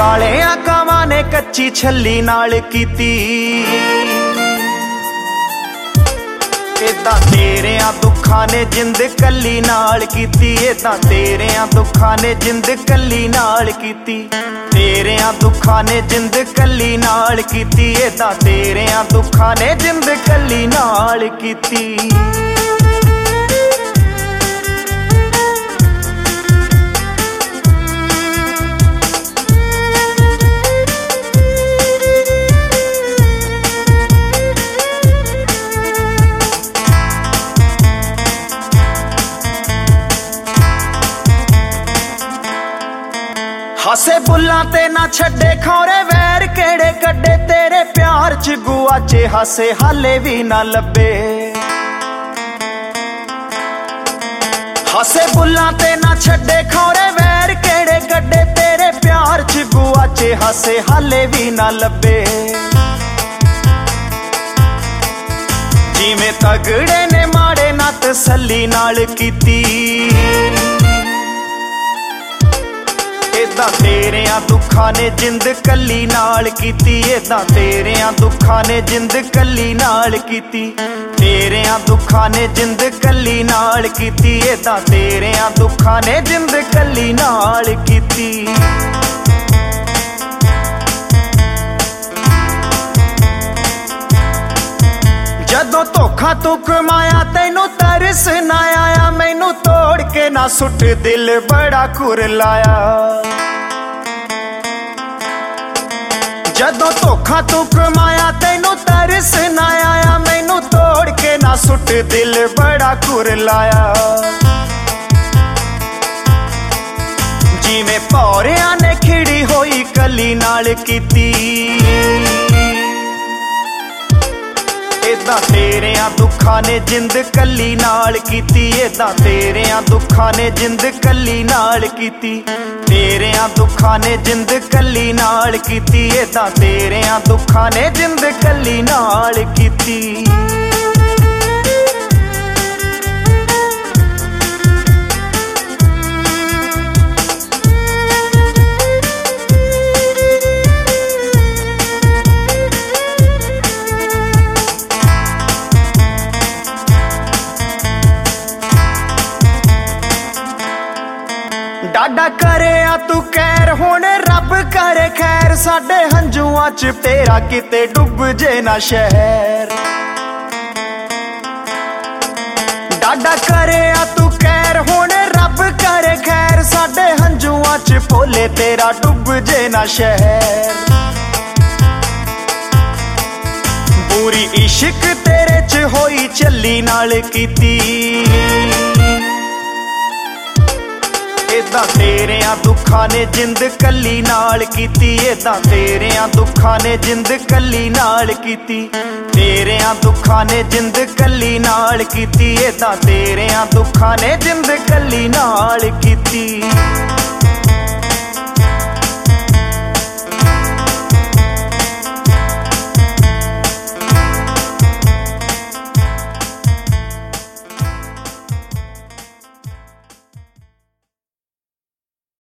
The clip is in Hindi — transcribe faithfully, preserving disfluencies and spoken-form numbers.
कालियां कावां ने कच्ची छल्ली नाल कीती। इदां तेरियां दुखां ने जिंद कल्ली नाल कीती। इदां तेरियां दुखां ने जिंद कल्ली नाल कीती। तेरियां दुखां ने जिंद कल्ली नाल कीती। इदां तेरियां दुखां ने जिंद कल्ली नाल कीती। हसे बुल्लां ते ना छड्डे खौरे वैर केड़े कड्डे तेरे प्यार च गुआचे हसे हाले भी ना लब्बे। हसे बुल्लां ते ना छड्डे खौरे वैर केड़े कड्डे तेरे प्यार च गुआचे हसे हाले भी ना लब्बे। जिवें तगड़े ने माड़े ना तसल्ली नाल कीती। इदां तेरियां दुखां ने जिंद कल्ली नाल कीती। इदां तेरियां दुखां ने जिंद कल्ली नाल कीती। तेरियां दुखां ने जिंद कल्ली नाल कीती। इदां तेरियां दुखां ने जिंद कल्ली नाल कीती। जदों धोखा तू कमाया तैनू तरस ना आया। मैनू तोड़ के ना सुट दिल बड़ा कुरलाया। जदों धोखा तू कमाया तैनू तरस ना आया। मैनू तोड़ के ना सुट दिल बड़ा कुरलाया। जिवें भौरियां ने खिड़ी होई कली नाल कीती। इदां तेरियां दुखां ने जिंद कल्ली नाल कीती। इदां तेरियां दुखां ने जिंद कल्ली नाल कीती। तेरियां दुखां ने जिंद कल्ली नाल कीती। इदां तेरियां दुखां ने जिंद कल्ली नाल कीती। डाडा करे आ तू कैर हुण रब करे खैर। साडे हंजुआं च तेरा किते डुब जे ना शहर। डाडा करे आ तू कैर हुण रब करे खैर। साडे हंजुआं च भोले तेरा डुब जे ना शहर। पूरी इश्क तेरे च होई चली नाल कीती। इदां तेरियां दुखां ने जिंद कल्ली नाल कीती। इदां तेरियां दुखां ने जिंद कल्ली नाल कीती। तेरियां दुखां ने जिंद कल्ली नाल कीती। इदां तेरियां दुखां ने जिंद कल्ली नाल कीती।